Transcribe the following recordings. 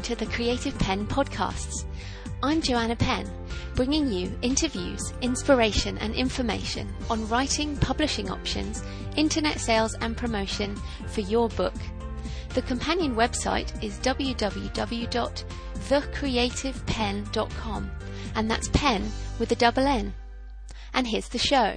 to the Creative Penn podcasts. I'm Joanna Penn, bringing you interviews, inspiration and information on writing, publishing options, internet sales and promotion for your book. The companion website is www.thecreativepenn.com, and that's pen with a double N. And here's the show.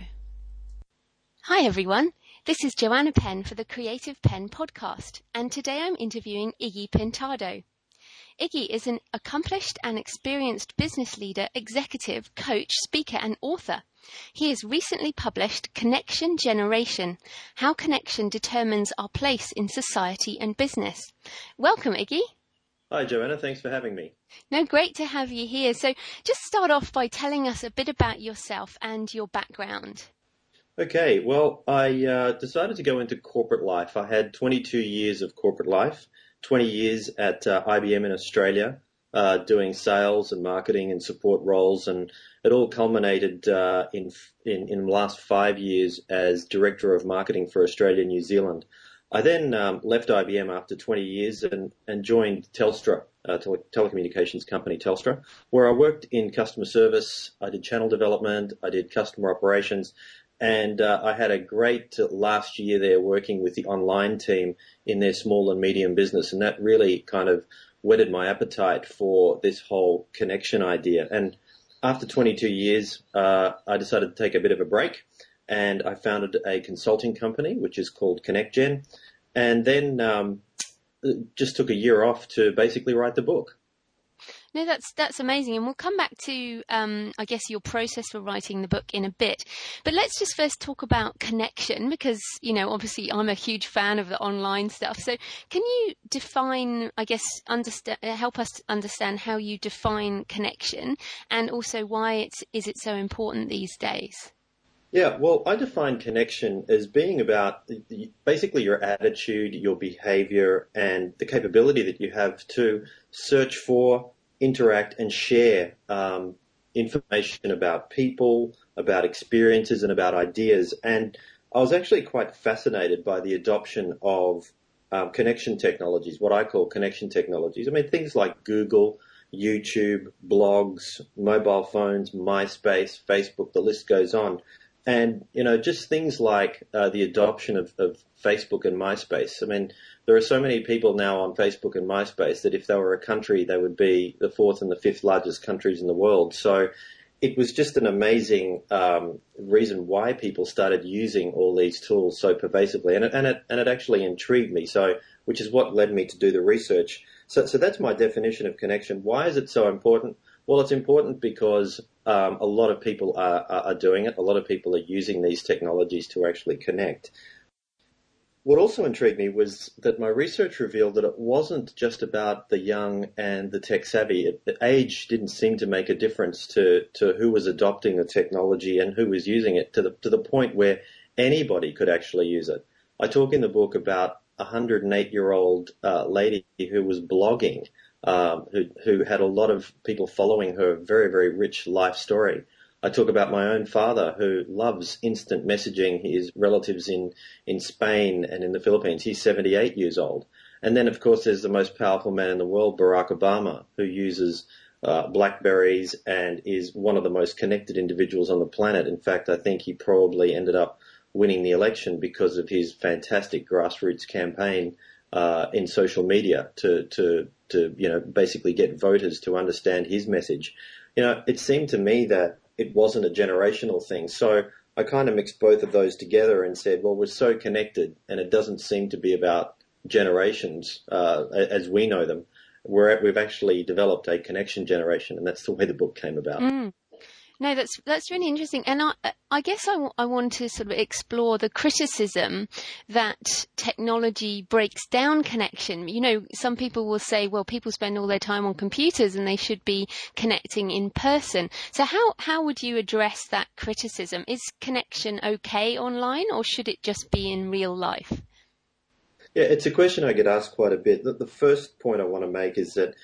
Hi everyone, this is Joanna Penn for the Creative Penn podcast, and today I'm interviewing Iggy Pintado. Iggy is an accomplished and experienced business leader, executive, coach, speaker and author. He has recently published Connection Generation, How Connection Determines Our Place in Society and Business. Welcome, Iggy. Hi, Joanna. Thanks for having me. No, great to have you here. So just start off by telling us a bit about yourself and your background. Okay, well, I decided to go into corporate life. I had 22 years of corporate life, 20 years at IBM in Australia, doing sales and marketing and support roles, and it all culminated in the last 5 years as Director of Marketing for Australia and New Zealand. I then left IBM after 20 years and joined Telstra, telecommunications company Telstra, where I worked in customer service. I did channel development, I did customer operations, and I had a great last year there working with the online team in their small and medium business, and that really kind of whetted my appetite for this whole connection idea. And after 22 years, I decided to take a bit of a break, and I founded a consulting company, which is called ConnectGen, and then just took a year off to basically write the book. No, that's amazing. And we'll come back to, I guess, your process for writing the book in a bit. But let's just first talk about connection because, you know, obviously I'm a huge fan of the online stuff. So can you define, I guess, help us understand how you define connection and also why is it so important these days? Yeah, well, I define connection as being about basically your attitude, your behavior, and the capability that you have to search for, interact, and share information about people, about experiences, and about ideas. And I was actually quite fascinated by the adoption of connection technologies, what I call connection technologies. I mean, things like Google, YouTube, blogs, mobile phones, MySpace, Facebook, the list goes on. And, you know, just things like the adoption of Facebook and MySpace. I mean, there are so many people now on Facebook and MySpace that if they were a country, they would be the fourth and the fifth largest countries in the world. So it was just an amazing reason why people started using all these tools so pervasively. And it actually intrigued me, so which is what led me to do the research. So that's my definition of connection. Why is it so important? Well, it's important because a lot of people are doing it. A lot of people are using these technologies to actually connect. What also intrigued me was that my research revealed that it wasn't just about the young and the tech savvy. Age didn't seem to make a difference to who was adopting the technology and who was using it to the point where anybody could actually use it. I talk in the book about a 108-year-old lady who was blogging, who had a lot of people following her very, very rich life story. I talk about my own father who loves instant messaging his relatives in Spain and in the Philippines. He's 78 years old. And then, of course, there's the most powerful man in the world, Barack Obama, who uses BlackBerries and is one of the most connected individuals on the planet. In fact, I think he probably ended up winning the election because of his fantastic grassroots campaign in social media to you know, basically get voters to understand his message. You know, it seemed to me that it wasn't a generational thing. So I kind of mixed both of those together and said, well, we're so connected and it doesn't seem to be about generations as we know them. We've actually developed a connection generation, and that's the way the book came about. No, that's really interesting. And I guess I want to sort of explore the criticism that technology breaks down connection. You know, some people will say, well, people spend all their time on computers and they should be connecting in person. So how would you address that criticism? Is connection okay online or should it just be in real life? Yeah, it's a question I get asked quite a bit. The first point I want to make is that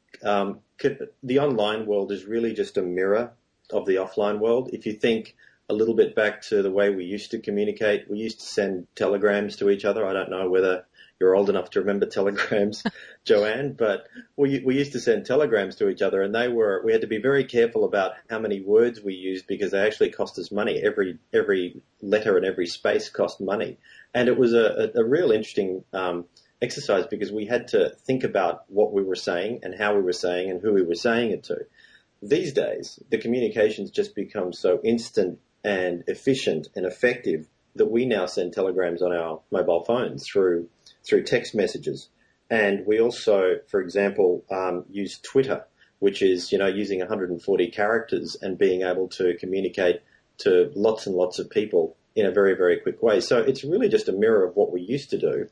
the online world is really just a mirror of the offline world. If you think a little bit back to the way we used to communicate, we used to send telegrams to each other. I don't know whether you're old enough to remember telegrams, Joanne, but we used to send telegrams to each other, and we had to be very careful about how many words we used because they actually cost us money. Every letter and every space cost money. And it was a real interesting exercise because we had to think about what we were saying and how we were saying and who we were saying it to. These days, the communications just become so instant and efficient and effective that we now send telegrams on our mobile phones through text messages. And we also, for example, use Twitter, which is, using 140 characters and being able to communicate to lots and lots of people in a very, very quick way. So it's really just a mirror of what we used to do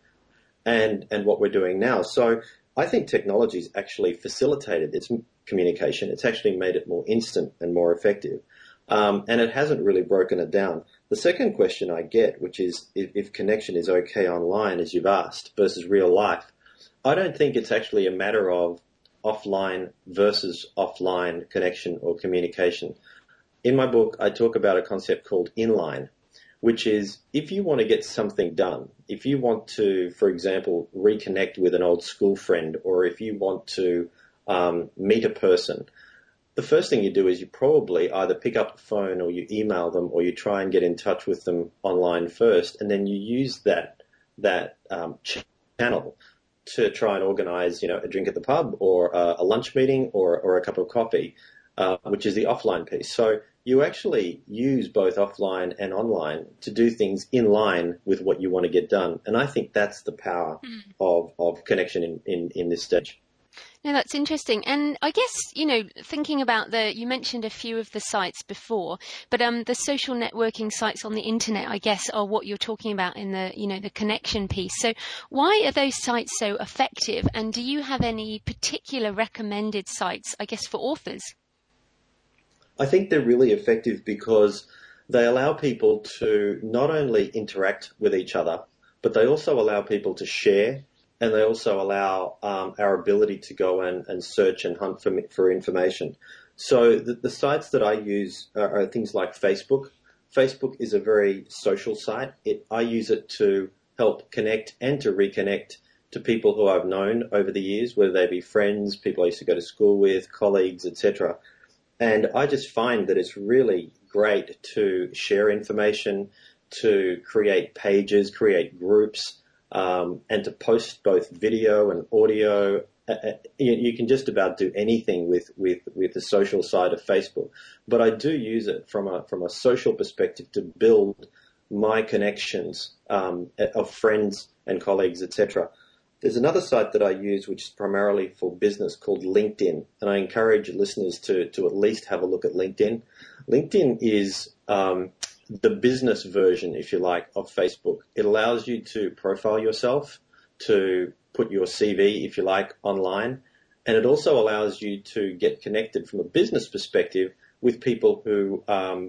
and what we're doing now. So I think technology's actually facilitated its communication. It's actually made it more instant and more effective. And it hasn't really broken it down. The second question I get, which is if connection is okay online, as you've asked, versus real life, I don't think it's actually a matter of offline versus offline connection or communication. In my book, I talk about a concept called inline, which is if you want to get something done, if you want to, for example, reconnect with an old school friend, or if you want to meet a person, the first thing you do is you probably either pick up the phone or you email them or you try and get in touch with them online first, and then you use that channel to try and organize, a drink at the pub or a lunch meeting or a cup of coffee, which is the offline piece. So you actually use both offline and online to do things in line with what you want to get done. And I think that's the power of connection in this stage. No, that's interesting. And I guess, thinking about you mentioned a few of the sites before, but the social networking sites on the internet, I guess, are what you're talking about in the connection piece. So why are those sites so effective? And do you have any particular recommended sites, I guess, for authors? I think they're really effective because they allow people to not only interact with each other, but they also allow people to share. And they also allow our ability to go and search and hunt for information. So the sites that I use are things like Facebook. Facebook is a very social site. I use it to help connect and to reconnect to people who I've known over the years, whether they be friends, people I used to go to school with, colleagues, etc. And I just find that it's really great to share information, to create pages, create groups, and to post both video and audio. You can just about do anything with the social side of Facebook. But I do use it from a social perspective to build my connections of friends and colleagues, etc. There's another site that I use which is primarily for business called LinkedIn, and I encourage listeners to at least have a look at LinkedIn. LinkedIn is the business version, if you like, of Facebook. It allows you to profile yourself, to put your CV, if you like, online, and it also allows you to get connected from a business perspective with people who,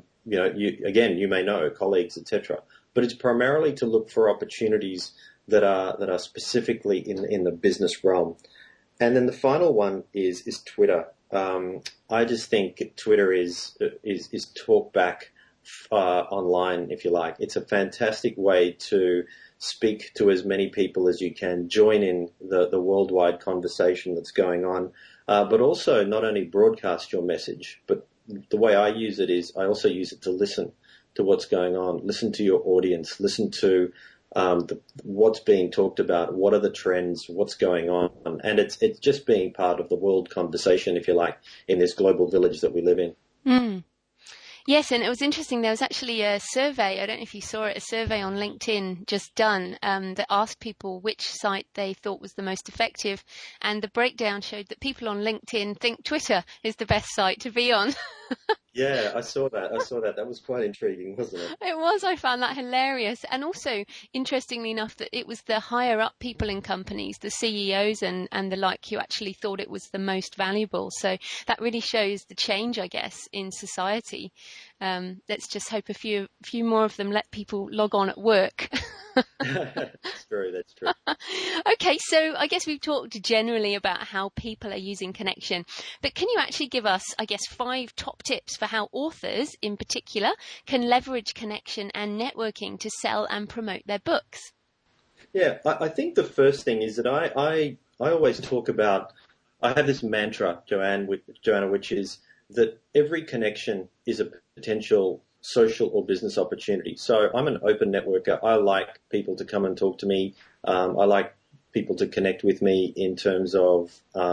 you may know, colleagues, etc. But it's primarily to look for opportunities that are specifically in the business realm. And then the final one is Twitter. I just think Twitter is talk back online, if you like. It's a fantastic way to speak to as many people as you can, join in the worldwide conversation that's going on, but also not only broadcast your message, but the way I use it is I also use it to listen to what's going on, listen to your audience, listen to what's being talked about, what are the trends, what's going on, and it's just being part of the world conversation, if you like, in this global village that we live in. Mm. Yes, and it was interesting. There was actually a survey, I don't know if you saw it, a survey on LinkedIn just done that asked people which site they thought was the most effective. And the breakdown showed that people on LinkedIn think Twitter is the best site to be on. Yeah, I saw that. That was quite intriguing, wasn't it? It was. I found that hilarious. And also, interestingly enough, that it was the higher up people in companies, the CEOs and the like, who actually thought it was the most valuable. So that really shows the change, I guess, in society. Let's just hope a few more of them let people log on at work. That's true. Okay, so I guess we've talked generally about how people are using connection, but can you actually give us, I guess, 5 top tips for how authors, in particular, can leverage connection and networking to sell and promote their books? Yeah, I think the first thing is that I always talk about, I have this mantra, Joanna, which is that every connection is a potential social or business opportunity. So I'm an open networker. I like people to come and talk to me. I like people to connect with me in terms of,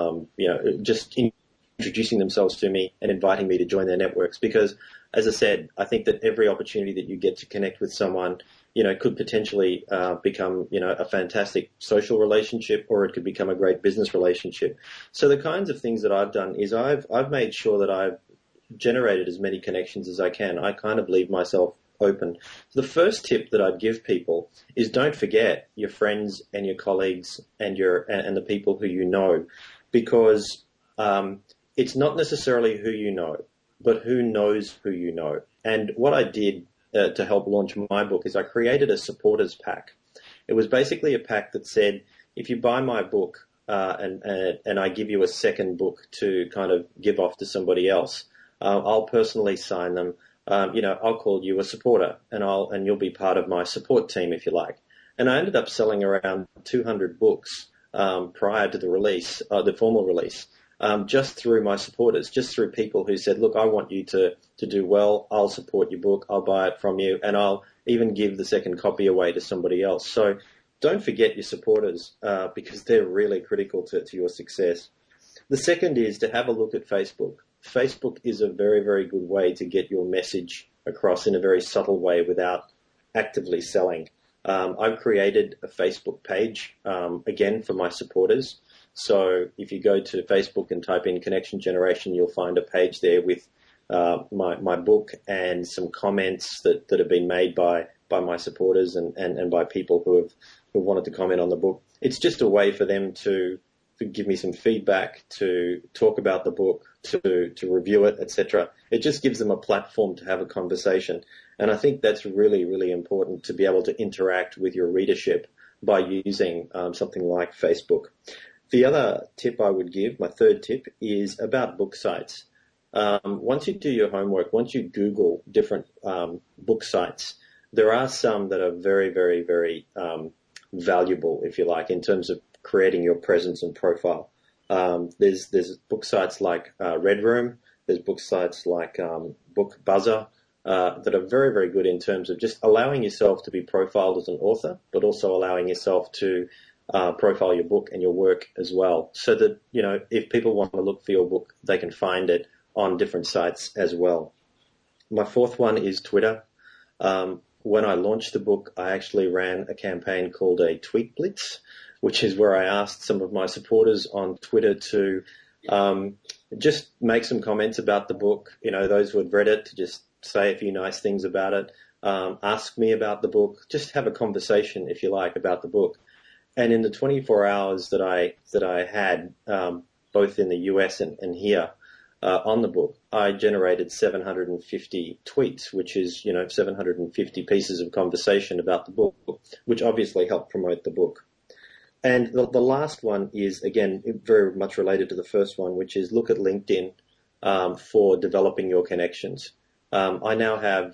just introducing themselves to me and inviting me to join their networks. Because, as I said, I think that every opportunity that you get to connect with someone, could potentially become, a fantastic social relationship, or it could become a great business relationship. So the kinds of things that I've done is I've made sure that I've generated as many connections as I can. I kind of leave myself open. The first tip that I'd give people is don't forget your friends and your colleagues and the people who you know, because it's not necessarily who you know, but who knows who you know. And what I did to help launch my book is I created a supporters pack. It was basically a pack that said, if you buy my book and I give you a second book to kind of give off to somebody else, I'll personally sign them. I'll call you a supporter, and you'll be part of my support team if you like. And I ended up selling around 200 books prior to the release, the formal release. Just through my supporters, just through people who said, look, I want you to do well. I'll support your book. I'll buy it from you, and I'll even give the second copy away to somebody else. So don't forget your supporters because they're really critical to your success. The second is to have a look at Facebook. Facebook is a very, very good way to get your message across in a very subtle way without actively selling. I've created a Facebook page, again, for my supporters. So if you go to Facebook and type in Connection Generation, you'll find a page there with my book and some comments that have been made by my supporters and by people who wanted to comment on the book. It's just a way for them to give me some feedback, to talk about the book, to review it, etc. It just gives them a platform to have a conversation. And I think that's really, really important, to be able to interact with your readership by using something like Facebook. The other tip I would give, my third tip, is about book sites. Once you do your homework, once you Google different book sites, there are some that are very, very, very valuable, if you like, in terms of creating your presence and profile. There's book sites like Red Room. There's book sites like Book Buzzer that are very, very good in terms of just allowing yourself to be profiled as an author, but also allowing yourself to profile your book and your work as well, so that, if people want to look for your book, they can find it on different sites as well. My fourth one is Twitter. When I launched the book, I actually ran a campaign called a Tweet Blitz, which is where I asked some of my supporters on Twitter to just make some comments about the book, those who had read it, to just say a few nice things about it, ask me about the book, just have a conversation, if you like, about the book. And in the 24 hours that I had, both in the US and here, on the book, I generated 750 tweets, which is, 750 pieces of conversation about the book, which obviously helped promote the book. And the last one is, again, very much related to the first one, which is look at LinkedIn for developing your connections. I now have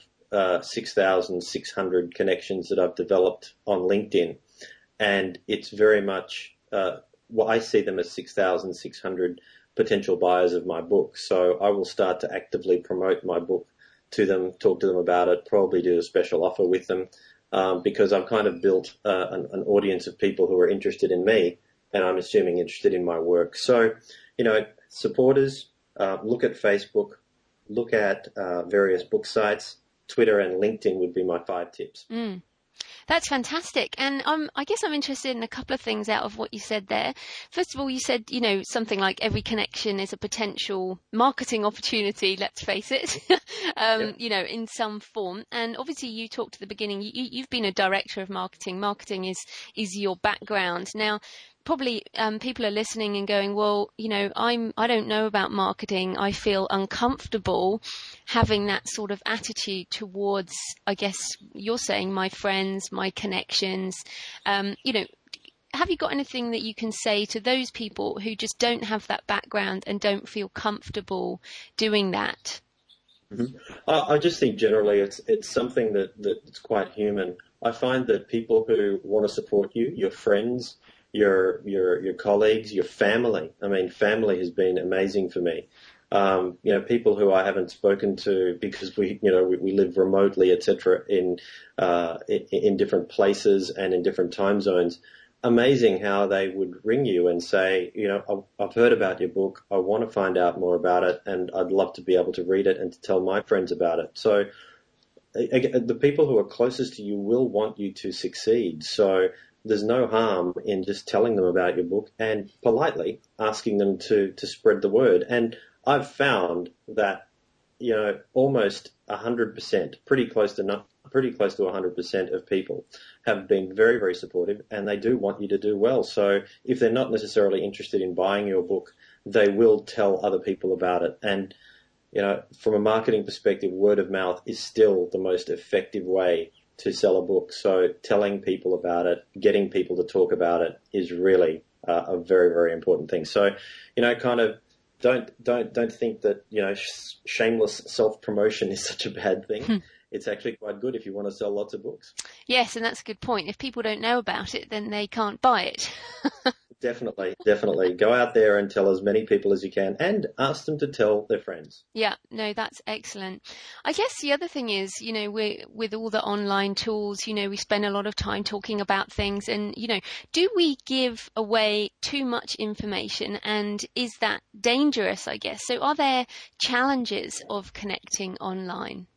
6,600 connections that I've developed on LinkedIn. And it's very much, I see them as 6,600 potential buyers of my book. So I will start to actively promote my book to them, talk to them about it, probably do a special offer with them, because I've kind of built an audience of people who are interested in me, and I'm assuming interested in my work. So, supporters, look at Facebook, look at various book sites. Twitter and LinkedIn would be my 5 tips. That's fantastic. And I guess I'm interested in a couple of things out of what you said there. First of all, you said, something like every connection is a potential marketing opportunity, let's face it, in some form. And obviously you talked at the beginning, you've been a director of marketing. Marketing is your background. Now, probably people are listening and going, well, I don't know about marketing. I feel uncomfortable having that sort of attitude towards, I guess you're saying, my friends, my connections. Have you got anything that you can say to those people who just don't have that background and don't feel comfortable doing that? Mhm. I just think generally it's something that's quite human. I find that people who want to support you, your friends, your colleagues, your family. I mean, family has been amazing for me. People who I haven't spoken to because we live remotely, etc., in different places and in different time zones. Amazing how they would ring you and say, I've heard about your book. I want to find out more about it, and I'd love to be able to read it and to tell my friends about it. So the people who are closest to you will want you to succeed. So there's no harm in just telling them about your book and politely asking them to spread the word. And I've found that, almost 100%, pretty close to 100% of people have been very, very supportive, and they do want you to do well. So if they're not necessarily interested in buying your book, they will tell other people about it. And, from a marketing perspective, word of mouth is still the most effective way to sell a book. So telling people about it, getting people to talk about it is really a very, very important thing. So, kind of don't think that, shameless self-promotion is such a bad thing. It's actually quite good if you want to sell lots of books. Yes, and that's a good point. If people don't know about it, then they can't buy it. Definitely. Go out there and tell as many people as you can and ask them to tell their friends. Yeah, no, that's excellent. I guess the other thing is, with all the online tools, we spend a lot of time talking about things and, do we give away too much information, and is that dangerous, I guess? So are there challenges of connecting online?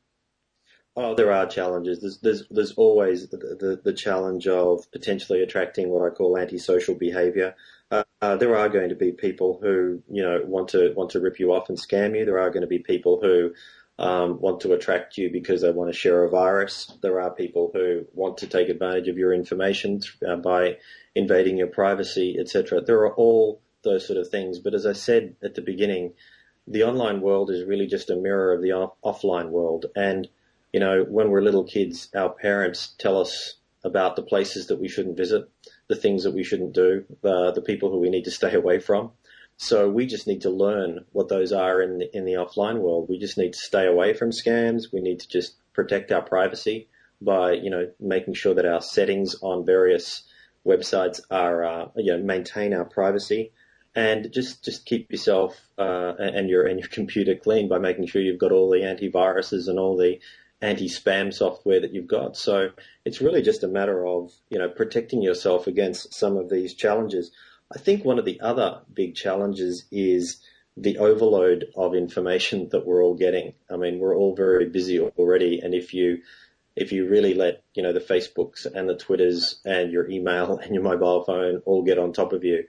Oh, there are challenges. There's always the challenge of potentially attracting what I call antisocial behaviour. There are going to be people who want to rip you off and scam you. There are going to be people who want to attract you because they want to share a virus. There are people who want to take advantage of your information by invading your privacy, etc. There are all those sort of things. But as I said at the beginning, the online world is really just a mirror of the offline world. And when we're little kids, our parents tell us about the places that we shouldn't visit, the things that we shouldn't do, the people who we need to stay away from. So we just need to learn what those are in the offline world. We just need to stay away from scams. We need to just protect our privacy by, making sure that our settings on various websites are, maintain our privacy. And just keep yourself and your computer clean by making sure you've got all the antiviruses and all the anti-spam software that you've got. So it's really just a matter of, protecting yourself against some of these challenges. I think one of the other big challenges is the overload of information that we're all getting. I mean, we're all very busy already. And if you really let, the Facebooks and the Twitters and your email and your mobile phone all get on top of you,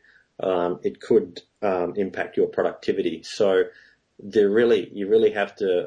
it could impact your productivity. So you really have to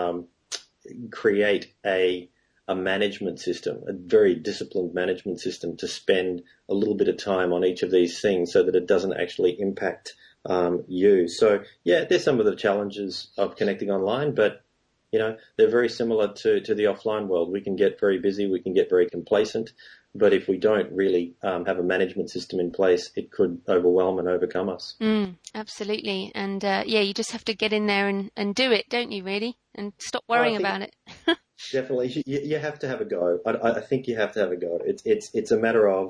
create a management system, a very disciplined management system to spend a little bit of time on each of these things so that it doesn't actually impact you. So yeah, there's some of the challenges of connecting online, but they're very similar to the offline world. We can get very busy, we can get very complacent, but if we don't really have a management system in place, it could overwhelm and overcome us. Absolutely. And you just have to get in there and do it, don't you, really? And stop worrying about it. Definitely. You have to have a go. I think you have to have a go. It's a matter of,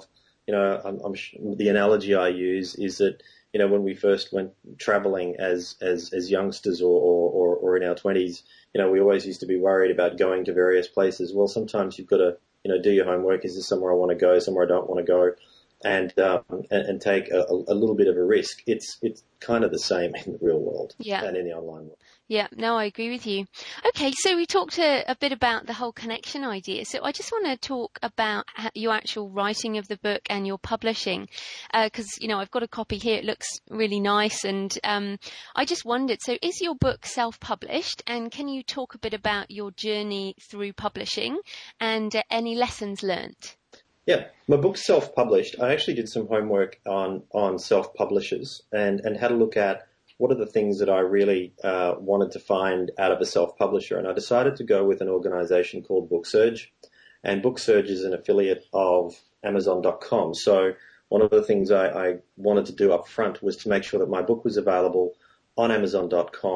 the analogy I use is that, when we first went traveling as youngsters or in our 20s, we always used to be worried about going to various places. Well, sometimes you've got to, do your homework. Is this somewhere I want to go, somewhere I don't want to go? And take a little bit of a risk. It's kind of the same in the real world and in the online world. Yeah, no, I agree with you. Okay, so we talked a bit about the whole connection idea. So I just want to talk about your actual writing of the book and your publishing, because, I've got a copy here. It looks really nice. And I just wondered, so is your book self-published? And can you talk a bit about your journey through publishing and any lessons learnt? Yeah, my book's self-published. I actually did some homework on self-publishers and had a look at what are the things that I really wanted to find out of a self-publisher. And I decided to go with an organization called BookSurge. And BookSurge is an affiliate of Amazon.com. So one of the things I wanted to do up front was to make sure that my book was available on Amazon.com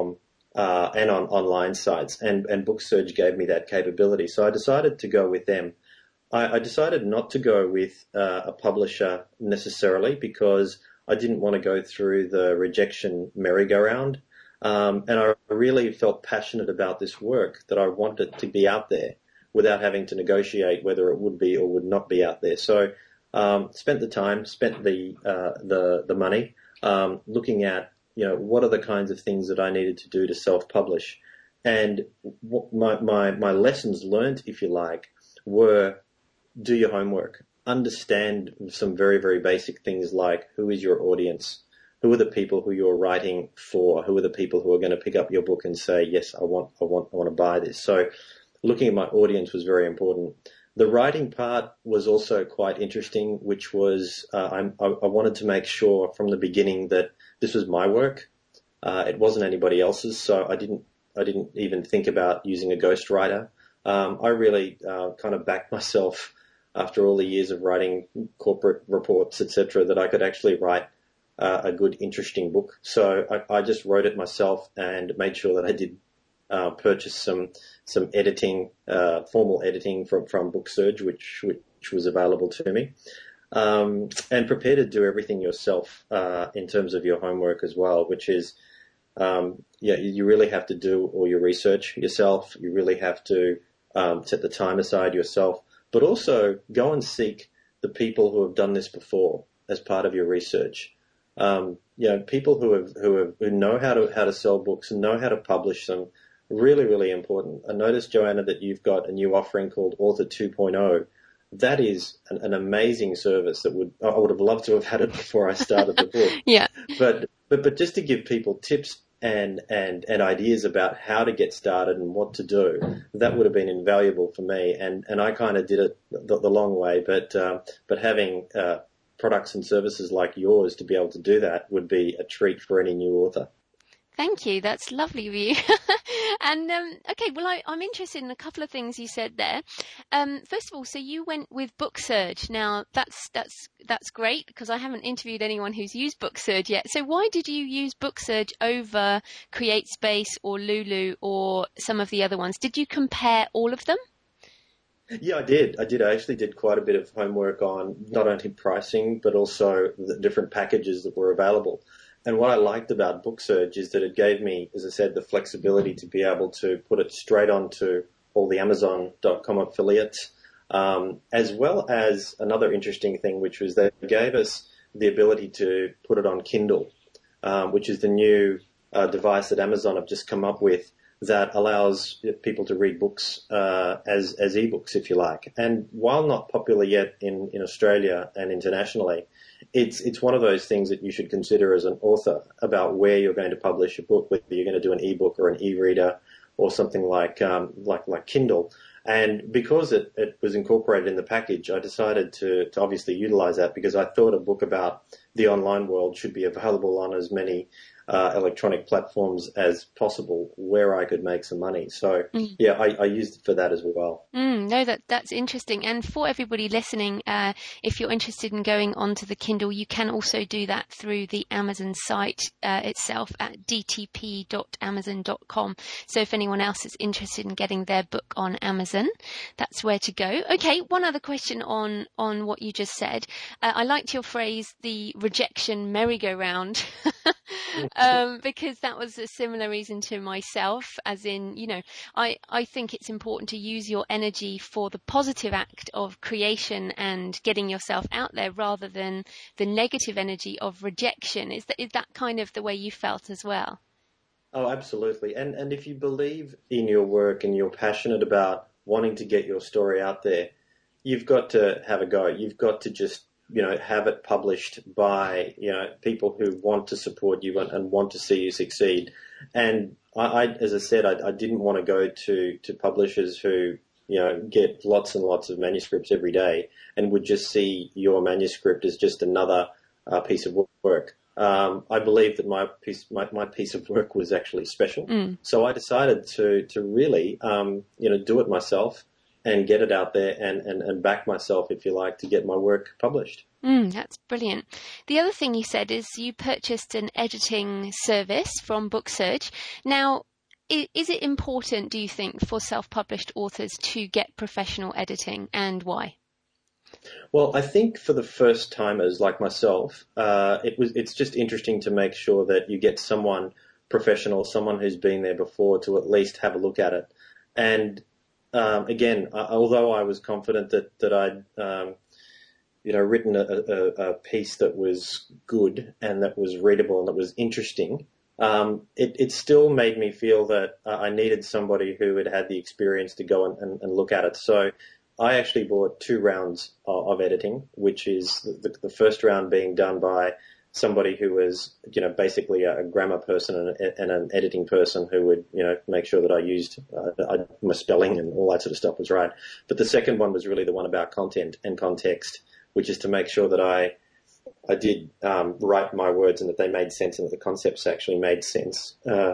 and on online sites, and BookSurge gave me that capability. So I decided to go with them. I decided not to go with a publisher necessarily because I didn't want to go through the rejection merry-go-round. And I really felt passionate about this work that I wanted to be out there without having to negotiate whether it would be or would not be out there. So spent the time, spent the money looking at, what are the kinds of things that I needed to do to self-publish. And what my lessons learned, if you like, were do your homework. Understand some very, very basic things like who is your audience? Who are the people who you're writing for? Who are the people who are going to pick up your book and say, yes, I want to buy this? So looking at my audience was very important. The writing part was also quite interesting, which was I wanted to make sure from the beginning that this was my work. It wasn't anybody else's, so I didn't even think about using a ghostwriter. I really kind of backed myself after all the years of writing corporate reports, etc., that I could actually write a good, interesting book. So I just wrote it myself and made sure that I did purchase some editing, formal editing from BookSurge, which was available to me, and prepare to do everything yourself in terms of your homework as well, which is you really have to do all your research yourself. You really have to set the time aside yourself, but also go and seek the people who have done this before as part of your research. People who know how to sell books and know how to publish them. Really, really important. I noticed, Joanna, that you've got a new offering called Author 2.0. That is an amazing service that I would have loved to have had it before I started the book. Yeah. But just to give people tips and ideas about how to get started and what to do, that would have been invaluable for me. And I kind of did it the long way, but having products and services like yours to be able to do that would be a treat for any new author. Thank you. That's lovely of you. And okay, well, I'm interested in a couple of things you said there. First of all, so you went with BookSurge. Now, that's great because I haven't interviewed anyone who's used BookSurge yet. So why did you use BookSurge over CreateSpace or Lulu or some of the other ones? Did you compare all of them? Yeah, I did. I actually did quite a bit of homework on not only pricing, but also the different packages that were available. And what I liked about BookSurge is that it gave me, as I said, the flexibility to be able to put it straight onto all the Amazon.com affiliates, as well as another interesting thing, which was they gave us the ability to put it on Kindle, which is the new device that Amazon have just come up with that allows people to read books as ebooks, if you like. And while not popular yet in Australia and internationally, it's one of those things that you should consider as an author about where you're going to publish a book, whether you're going to do an ebook or an e-reader or something like Kindle. And because it was incorporated in the package, I decided to obviously utilize that because I thought a book about the online world should be available on as many electronic platforms as possible where I could make some money. So yeah, I used it for that as well. No, that's interesting. And for everybody listening, if you're interested in going onto the Kindle, you can also do that through the Amazon site itself at dtp.amazon.com. So if anyone else is interested in getting their book on Amazon, that's where to go. Okay, one other question on what you just said. I liked your phrase, the rejection merry-go-round. Because that was a similar reason to myself, as in, I think it's important to use your energy for the positive act of creation and getting yourself out there rather than the negative energy of rejection. Is that kind of the way you felt as well? Oh, absolutely. And if you believe in your work and you're passionate about wanting to get your story out there, you've got to have a go. You've got to just have it published by, people who want to support you and want to see you succeed. And I as I said, I didn't want to go to publishers who, get lots and lots of manuscripts every day and would just see your manuscript as just another piece of work. I believe that my piece of work was actually special. So I decided to really, do it myself and get it out there and back myself, if you like, to get my work published. That's brilliant. The other thing you said is you purchased an editing service from BookSurge. Now, is it important, do you think, for self-published authors to get professional editing, and why? Well, I think for the first timers like myself, it's just interesting to make sure that you get someone professional, someone who's been there before, to at least have a look at it. And again, although I was confident that I'd written a piece that was good and that was readable and that was interesting, it still made me feel that I needed somebody who had had the experience to go and look at it. So I actually bought 2 rounds of editing, which is the first round being done by somebody who was, basically a grammar person and an editing person who would, make sure that I used my spelling and all that sort of stuff was right. But the second one was really the one about content and context, which is to make sure that I did write my words and that they made sense and that the concepts actually made sense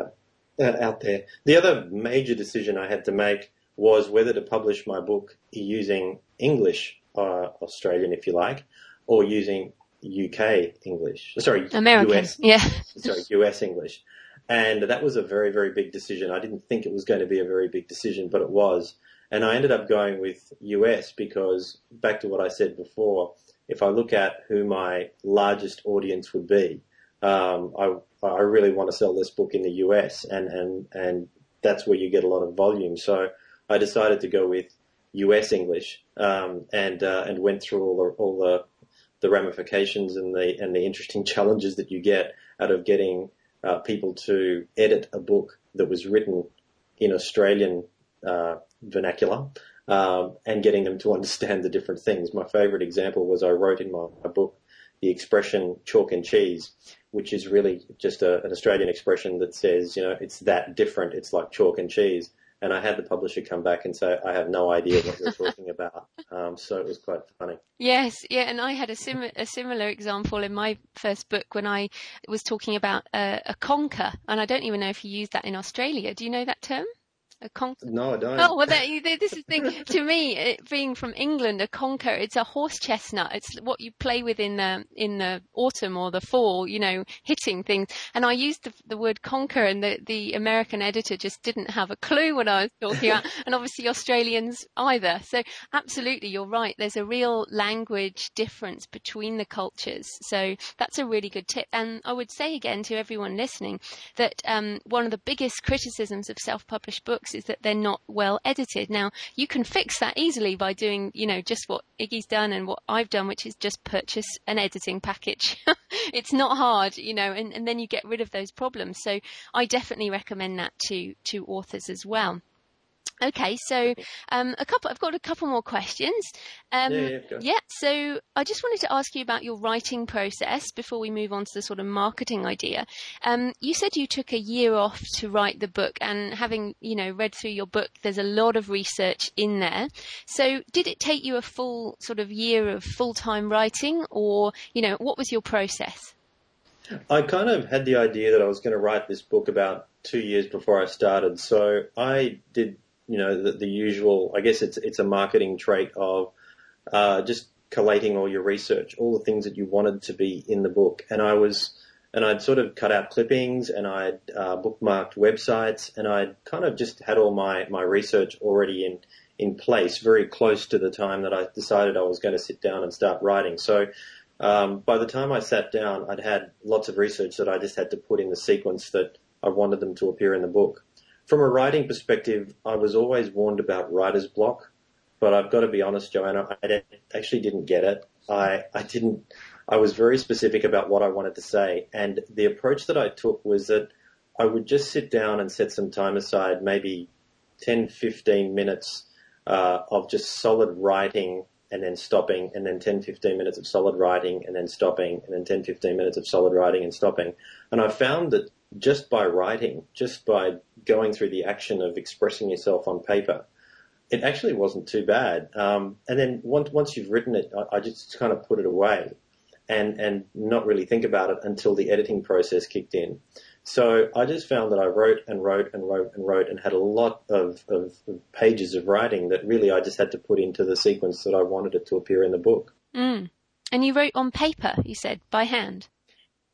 out there. The other major decision I had to make was whether to publish my book using English, Australian, if you like, or using UK English. Sorry, American. US. Yeah. Sorry, US English. And that was a very, very big decision. I didn't think it was going to be a very big decision, but it was. And I ended up going with US because, back to what I said before, if I look at who my largest audience would be, I really want to sell this book in the US, and that's where you get a lot of volume. So I decided to go with US English, and went through all the ramifications and the interesting challenges that you get out of getting people to edit a book that was written in Australian vernacular, and getting them to understand the different things. My favourite example was I wrote in my book the expression chalk and cheese, which is really just an Australian expression that says, it's that different, it's like chalk and cheese. And I had the publisher come back and say, I have no idea what you're talking about. So it was quite funny. Yes, yeah, and I had a similar example in my first book when I was talking about a conker, and I don't even know if you use that in Australia. Do you know that term? A conker? No, I don't. Oh, well, this is the thing. To me, being from England, a conker, it's a horse chestnut. It's what you play with in the autumn or the fall, hitting things. And I used the word conker, and the American editor just didn't have a clue what I was talking about, and obviously Australians either. So absolutely, you're right. There's a real language difference between the cultures. So that's a really good tip. And I would say again to everyone listening that one of the biggest criticisms of self-published books is that they're not well edited. Now, you can fix that easily by doing, just what Iggy's done and what I've done, which is just purchase an editing package. It's not hard, and then you get rid of those problems. So I definitely recommend that to authors as well. Okay, so I've got a couple more questions. So I just wanted to ask you about your writing process before we move on to the sort of marketing idea. You said you took a year off to write the book, and having, read through your book, there's a lot of research in there. So did it take you a full sort of year of full-time writing, or, what was your process? I kind of had the idea that I was going to write this book about 2 years before I started. So I did the usual, I guess it's a marketing trait of just collating all your research, all the things that you wanted to be in the book. And I'd sort of cut out clippings, and I'd bookmarked websites, and I'd kind of just had all my research already in place, very close to the time that I decided I was going to sit down and start writing. So by the time I sat down, I'd had lots of research that I just had to put in the sequence that I wanted them to appear in the book. From a writing perspective, I was always warned about writer's block, but I've got to be honest, Joanna, I actually didn't get it. I was very specific about what I wanted to say, and the approach that I took was that I would just sit down and set some time aside, maybe 10, 15 minutes of just solid writing and then stopping, and then 10, 15 minutes of solid writing and then stopping, and then 10, 15 minutes of solid writing and stopping. And I found that just by writing, just by going through the action of expressing yourself on paper, it actually wasn't too bad. And then once you've written it, I just kind of put it away and not really think about it until the editing process kicked in. So I just found that I wrote and had a lot of pages of writing that really I just had to put into the sequence that I wanted it to appear in the book. And you wrote on paper, you said, by hand?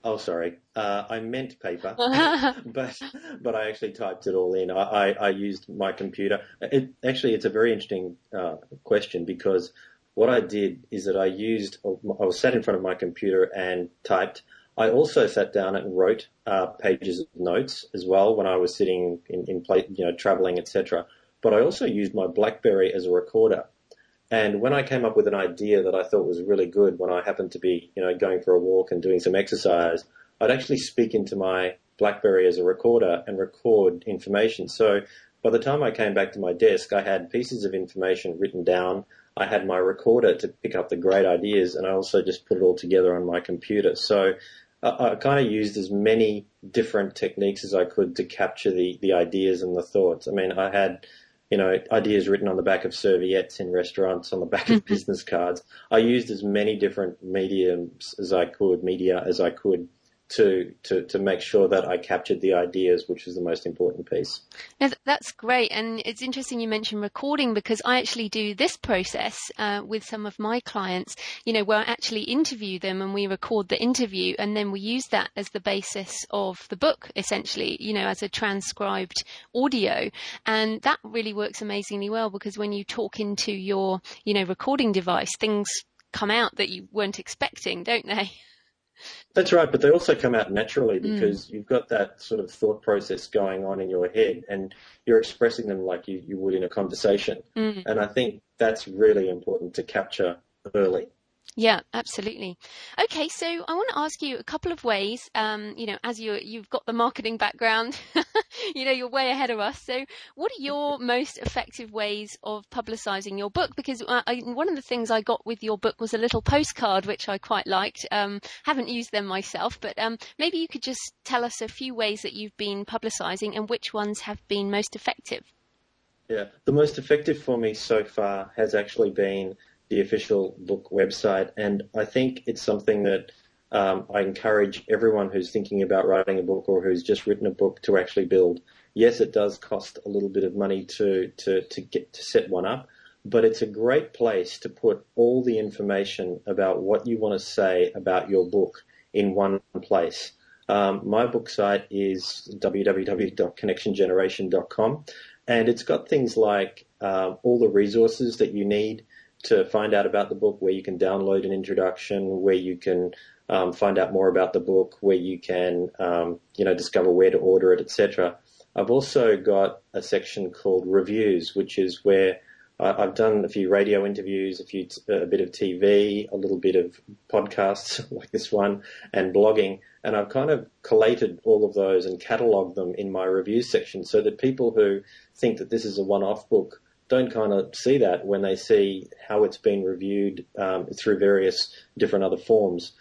Oh, sorry. I meant paper, but I actually typed it all in. I used my computer. It's a very interesting question because what I did is that I was sat in front of my computer and typed. I also sat down and wrote pages of notes as well when I was sitting in place, traveling, etc. But I also used my BlackBerry as a recorder. And when I came up with an idea that I thought was really good when I happened to be, going for a walk and doing some exercise, I'd actually speak into my BlackBerry as a recorder and record information. So by the time I came back to my desk, I had pieces of information written down. I had my recorder to pick up the great ideas, and I also just put it all together on my computer. So I kind of used as many different techniques as I could to capture the ideas and the thoughts. I mean, I had ideas written on the back of serviettes in restaurants, on the back of business cards. I used as many different media as I could to make sure that I captured the ideas, which was the most important piece. Now, that's great. And it's interesting you mentioned recording, because I actually do this process with some of my clients, where I actually interview them and we record the interview, and then we use that as the basis of the book, essentially, as a transcribed audio. And that really works amazingly well, because when you talk into your, recording device, things come out that you weren't expecting, don't they? That's right, but they also come out naturally because you've got that sort of thought process going on in your head and you're expressing them like you would in a conversation. And I think that's really important to capture early. Yeah, absolutely. Okay, so I want to ask you a couple of ways, as you've got the marketing background, you're way ahead of us. So what are your most effective ways of publicizing your book? Because one of the things I got with your book was a little postcard, which I quite liked. Haven't used them myself, but maybe you could just tell us a few ways that you've been publicizing and which ones have been most effective. Yeah, the most effective for me so far has actually been the official book website, and I think it's something that I encourage everyone who's thinking about writing a book or who's just written a book to actually build. Yes, it does cost a little bit of money to set one up, but it's a great place to put all the information about what you want to say about your book in one place. My book site is www.connectiongeneration.com, and it's got things like all the resources that you need to find out about the book, where you can download an introduction, where you can find out more about the book, where you can discover where to order it, etc. I've also got a section called reviews, which is where I've done a few radio interviews, a bit of TV, a little bit of podcasts like this one, and blogging, and I've kind of collated all of those and catalogued them in my reviews section so that people who think that this is a one-off book don't kind of see that when they see how it's been reviewed through various different other forms,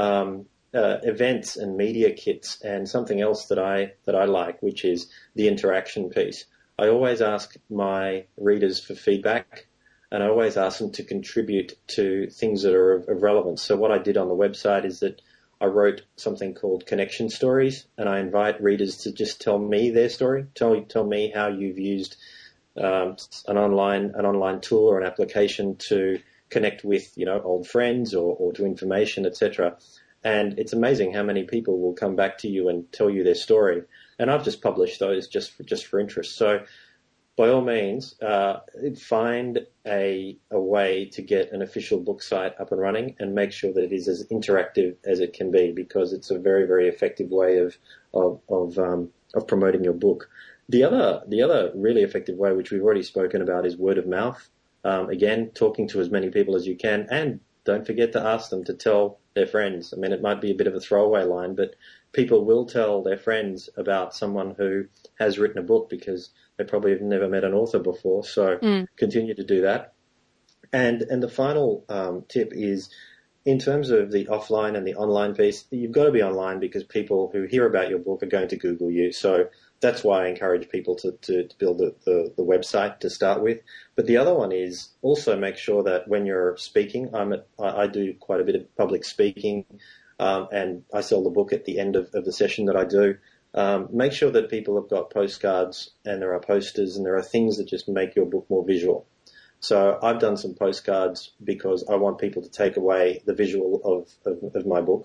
events and media kits, and something else that I like, which is the interaction piece. I always ask my readers for feedback, and I always ask them to contribute to things that are of relevance. So what I did on the website is that I wrote something called Connection Stories, and I invite readers to just tell me their story, tell me how you've used an online tool or an application to connect with, old friends or to information, etc. And it's amazing how many people will come back to you and tell you their story. And I've just published those just for interest. So by all means, find a way to get an official book site up and running and make sure that it is as interactive as it can be, because it's a very, very effective way of promoting your book. The other really effective way, which we've already spoken about, is word of mouth. Again, talking to as many people as you can, and don't forget to ask them to tell their friends. I mean, it might be a bit of a throwaway line, but people will tell their friends about someone who has written a book because they probably have never met an author before. So continue to do that. And the final tip is, in terms of the offline and the online piece, you've got to be online because people who hear about your book are going to Google you. So that's why I encourage people to build the website to start with. But the other one is also make sure that when you're speaking, I do quite a bit of public speaking, and I sell the book at the end of the session that I do. Make sure that people have got postcards and there are posters and there are things that just make your book more visual. So I've done some postcards because I want people to take away the visual of my book.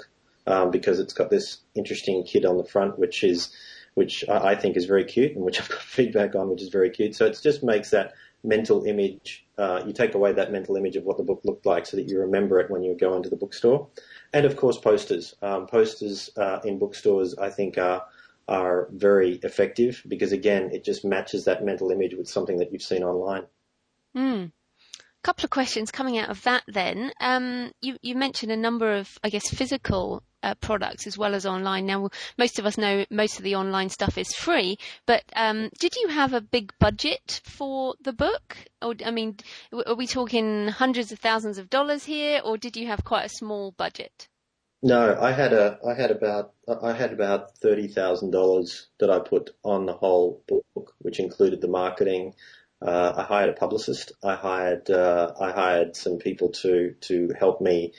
because it's got this interesting kid on the front, which I think is very cute, and which I've got feedback on, which is very cute. So it just makes that mental image, you take away that mental image of what the book looked like so that you remember it when you go into the bookstore. And of course, posters. Posters in bookstores, I think, are very effective because, again, it just matches that mental image with something that you've seen online. Couple of questions coming out of that then. You mentioned a number of, I guess, physical products as well as online. Now, most of us know most of the online stuff is free, but did you have a big budget for the book? Or, I mean, are we talking hundreds of thousands of dollars here, or did you have quite a small budget? No, I had about $30,000 that I put on the whole book, which included the marketing. I hired a publicist. I hired some people to help me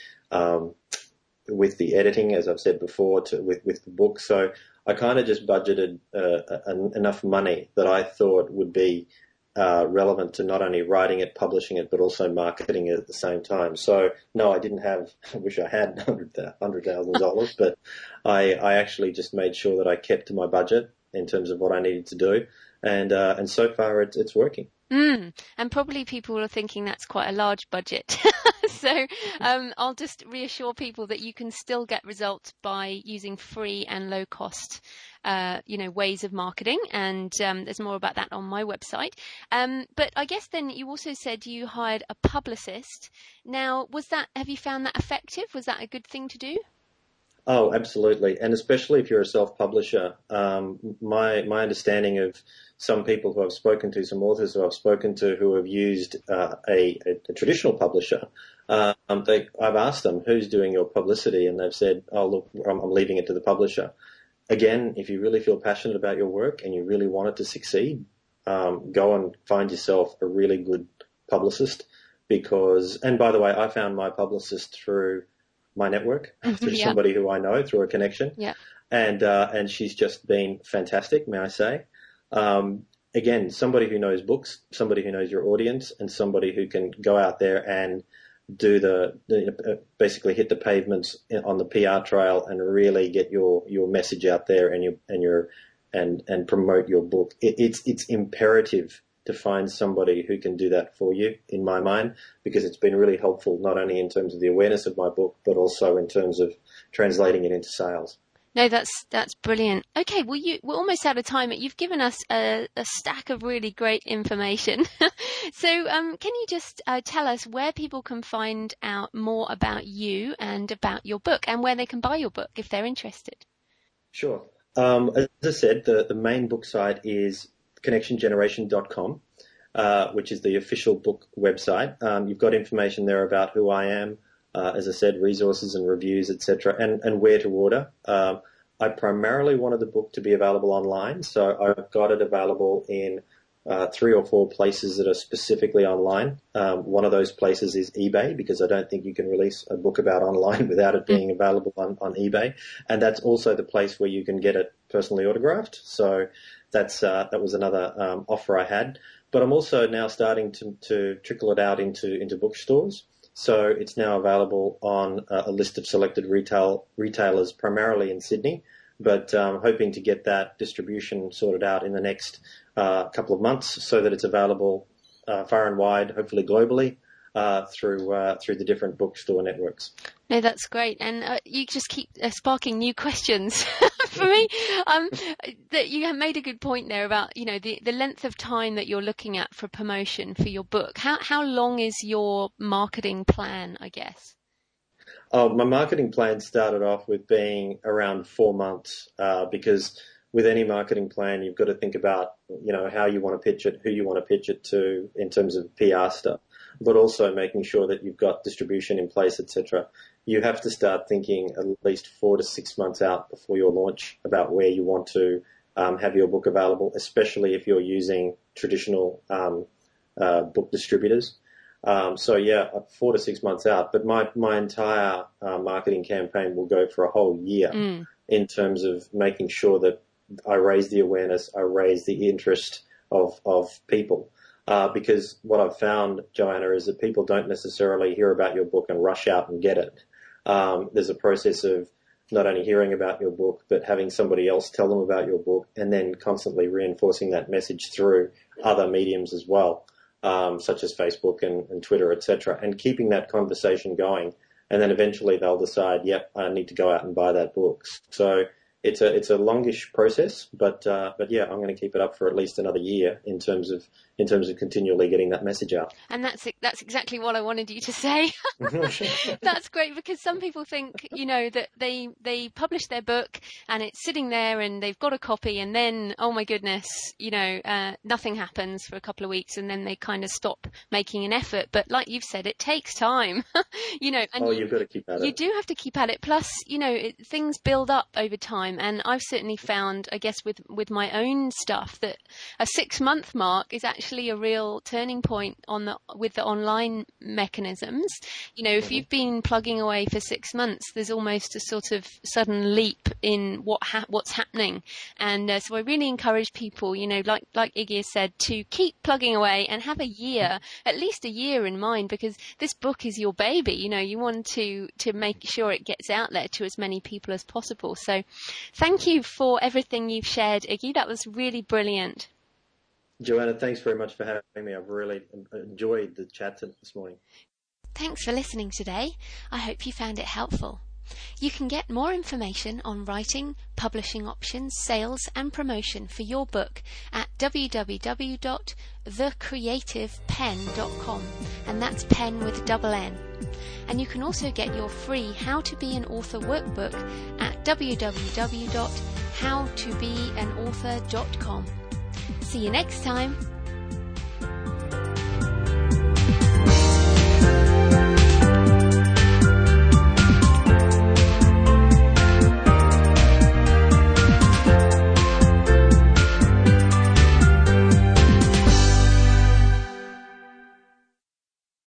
with the editing, as I've said before, with the book. So I kind of just budgeted enough money that I thought would be relevant to not only writing it, publishing it, but also marketing it at the same time. So no, I didn't have. I wish I had $100,000, but I actually just made sure that I kept to my budget in terms of what I needed to do. And so far it's working. And probably people are thinking that's quite a large budget. So I'll just reassure people that you can still get results by using free and low cost, ways of marketing. And there's more about that on my website. But I guess then you also said you hired a publicist. Now, have you found that effective? Was that a good thing to do? Oh, absolutely. And especially if you're a self-publisher, my understanding of some people who I've spoken to, some authors who I've spoken to who have used a traditional publisher, I've asked them, who's doing your publicity? And they've said, oh, look, I'm leaving it to the publisher. Again, if you really feel passionate about your work and you really want it to succeed, go and find yourself a really good publicist and by the way, I found my publicist through my network, through somebody who I know, through a connection. Yeah. And she's just been fantastic, may I say. Again, somebody who knows books, somebody who knows your audience, and somebody who can go out there and do basically hit the pavements on the PR trail and really get your message out there and promote your book. It's imperative to find somebody who can do that for you, in my mind, because it's been really helpful not only in terms of the awareness of my book, but also in terms of translating it into sales. No, that's brilliant. Okay, well, we're almost out of time, but you've given us a stack of really great information. So can you just tell us where people can find out more about you and about your book and where they can buy your book if they're interested? Sure. As I said, the main book site is connectiongeneration.com, which is the official book website. You've got information there about who I am, as I said, resources and reviews, etc., and where to order. I primarily wanted the book to be available online, so I've got it available in 3 or 4 places that are specifically online. One of those places is eBay, because I don't think you can release a book about online without it being available on eBay. And that's also the place where you can get it personally autographed. So that was another offer I had. But I'm also now starting to trickle it out into bookstores. So it's now available on a list of selected retailers, primarily in Sydney, but hoping to get that distribution sorted out in the next couple of months so that it's available far and wide, hopefully globally, through the different bookstore networks. No, that's great. And you just keep sparking new questions for me. That you have made a good point there about, the length of time that you're looking at for promotion for your book. How long is your marketing plan, I guess? Oh, my marketing plan started off with being around 4 months, because with any marketing plan, you've got to think about, how you want to pitch it, who you want to pitch it to in terms of PR stuff, but also making sure that you've got distribution in place, etc. You have to start thinking at least 4 to 6 months out before your launch about where you want to have your book available, especially if you're using traditional book distributors. 4 to 6 months out. But my entire marketing campaign will go for a whole year in terms of making sure that I raise the awareness, I raise the interest of people. Because what I've found, Joanna, is that people don't necessarily hear about your book and rush out and get it. There's a process of not only hearing about your book, but having somebody else tell them about your book, and then constantly reinforcing that message through other mediums as well, such as Facebook and Twitter, etc., and keeping that conversation going. And then eventually they'll decide, yep, I need to go out and buy that book. So it's a longish process, but yeah, I'm going to keep it up for at least another year in terms of continually getting that message out. And that's exactly what I wanted you to say. That's great, because some people think, that they publish their book and it's sitting there and they've got a copy, and then, oh my goodness, nothing happens for a couple of weeks, and then they kind of stop making an effort. But like you've said, it takes time, and you've got to keep at it. You do have to keep at it. Plus, things build up over time. And I've certainly found, I guess, with my own stuff, that a 6-month mark is actually a real turning point with the online mechanisms. If you've been plugging away for 6 months, there's almost a sort of sudden leap in what's happening. And so I really encourage people, like Iggy has said, to keep plugging away and have at least a year in mind, because this book is your baby. You want to make sure it gets out there to as many people as possible. So thank you for everything you've shared, Iggy. That was really brilliant. Joanna, thanks very much for having me. I've really enjoyed the chat this morning. Thanks for listening today. I hope you found it helpful. You can get more information on writing, publishing options, sales and promotion for your book at www.thecreativepenn.com, and that's pen with a double N. And you can also get your free How to Be an Author workbook at www.howtobeanauthor.com. See you next time.